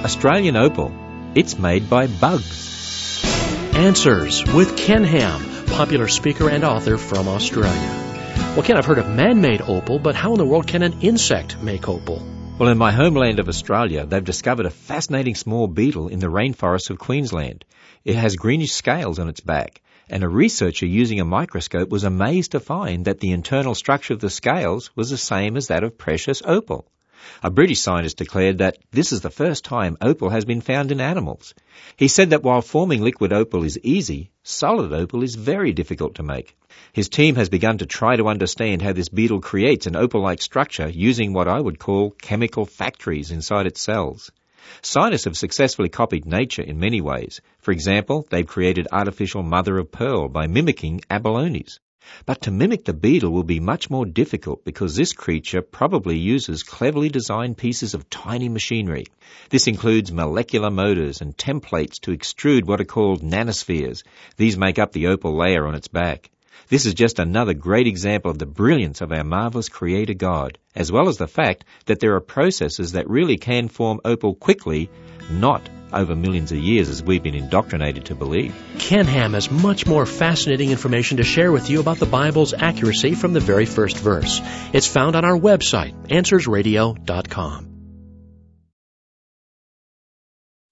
Australian opal, it's made by bugs. Answers with Ken Ham, popular speaker and author from Australia. Well, Ken, I've heard of man-made opal, but how in the world can an insect make opal? Well, in my homeland of Australia, they've discovered a fascinating small beetle in the rainforests of Queensland. It has greenish scales on its back, and a researcher using a microscope was amazed to find that the internal structure of the scales was the same as that of precious opal. A British scientist declared that this is the first time opal has been found in animals. He said that while forming liquid opal is easy, solid opal is very difficult to make. His team has begun to try to understand how this beetle creates an opal-like structure using what I would call chemical factories inside its cells. Scientists have successfully copied nature in many ways. For example, they've created artificial mother-of-pearl by mimicking abalones. But to mimic the beetle will be much more difficult because this creature probably uses cleverly designed pieces of tiny machinery. This includes molecular motors and templates to extrude what are called nanospheres. These make up the opal layer on its back. This is just another great example of the brilliance of our marvelous Creator God, as well as the fact that there are processes that really can form opal quickly, not over millions of years as we've been indoctrinated to believe. Ken Ham has much more fascinating information to share with you about the Bible's accuracy from the very first verse. It's found on our website, AnswersRadio.com.